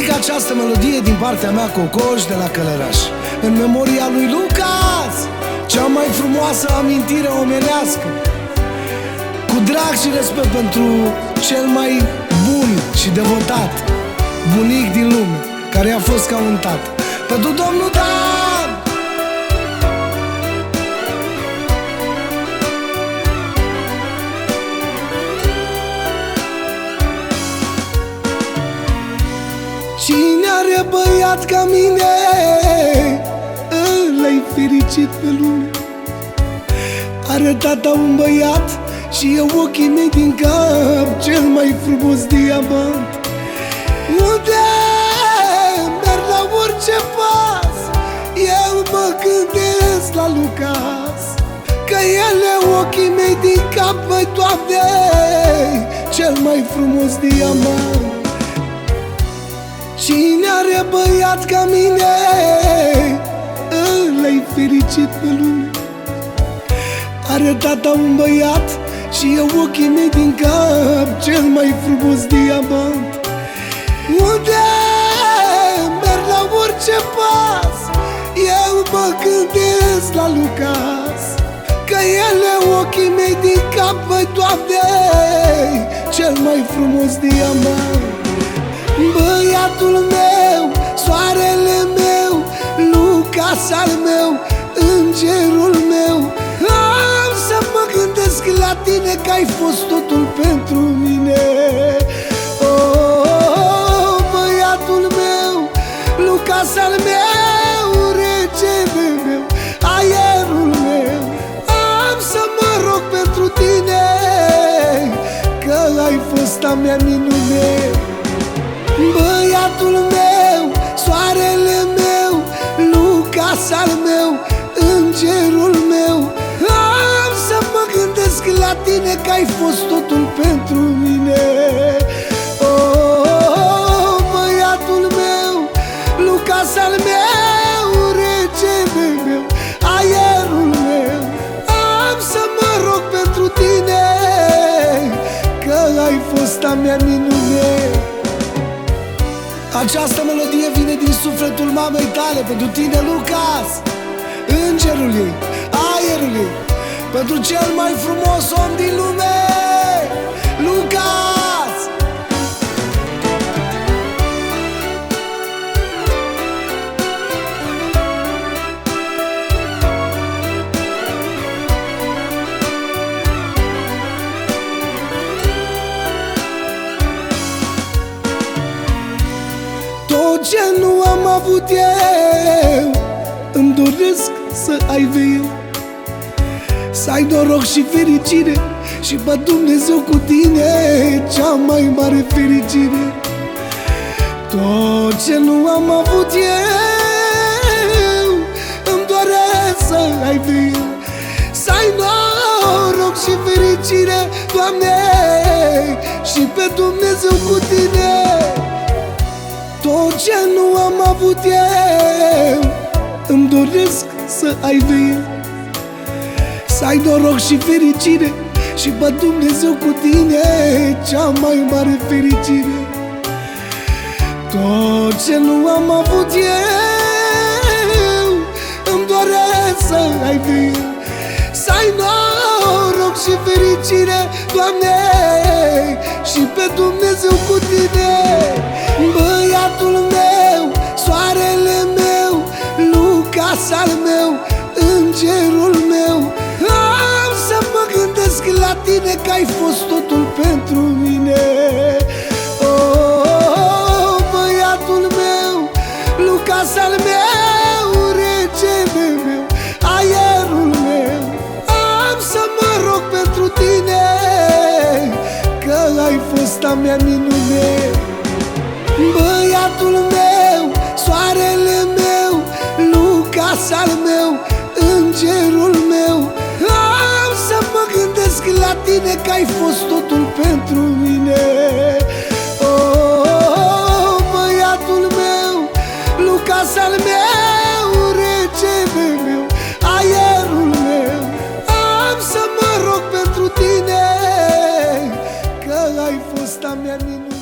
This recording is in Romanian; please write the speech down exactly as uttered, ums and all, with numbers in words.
dedic această melodie din partea mea, Cocoș, de la Călăraș, în memoria lui Lucas, cea mai frumoasă amintire omenească, cu drag și respect pentru cel mai bun și devotat bunic din lume, care a fost ca un tată, pentru domnul Dan. Cine are băiat ca mine, ăla-i fericit pe lume. Are tata un băiat și eu ochii mei din cap cel mai frumos diamant. Unde merg la orice pas, eu mă gândesc la Lucas, că el e ochii mei din cap, băi, Doamne, cel mai frumos diamant. Cine are băiat ca mine, ăla-i fericit pe lume. Are tata un băiat și eu ochii mei din cap cel mai frumos diamant. Unde merg la orice pas, eu mă gândesc la Lucas, că el e ochii mei din cap, băi, Doamne, cel mai frumos diamant. Băiatul meu, soarele meu, Lucas al meu, îngerul meu. Am să mă gândesc la tine, că ai fost totul pentru mine. Oh, băiatul meu, Lucas al meu, regele meu, aerul meu. Am să mă rog pentru tine, că ai fost a mea minune. Băiatul meu, soarele meu, Lucas al meu, îngerul meu. Am să mă gândesc la tine, că ai fost totul pentru mine. Oh, băiatul meu, Lucas al meu, regele meu, aerul meu. Am să mă rog pentru tine, că ai fost a mea minune. Această melodie vine din sufletul mamei tale, pentru tine, Lucas, îngerul ei, aerul ei, pentru cel mai frumos om din lume, Lucas! Tot ce nu am avut eu, îmi doresc să ai eu. Să ai noroc și fericire și pe Dumnezeu cu tine, cea mai mare fericire. Tot ce nu am avut eu, îmi doresc să ai eu. Să ai noroc și fericire, Doamne, și pe Dumnezeu cu tine. Tot ce nu am avut eu, îmi doresc să ai eu. Să ai noroc și fericire și pe Dumnezeu cu tine, cea mai mare fericire. Tot ce nu am avut eu, îmi doresc să ai eu. Să ai noroc și fericire, Doamne, și pe Dumnezeu cu tine. Băiatul meu, soarele meu, Lucas al meu, îngerul meu. Am să mă gândesc la tine, că ai fost totul pentru mine. Oh, băiatul meu, Lucas al meu, regele meu, aerul meu. Am să mă rog pentru tine, că ai fost a mea minune. Băiatul meu, soarele meu, Lucas al meu, îngerul meu. Am să mă gândesc la tine, că ai fost totul pentru mine. Oh, băiatul meu, Lucas al meu, regele meu, aerul meu. Am să mă rog pentru tine, că ai fost a mea minune.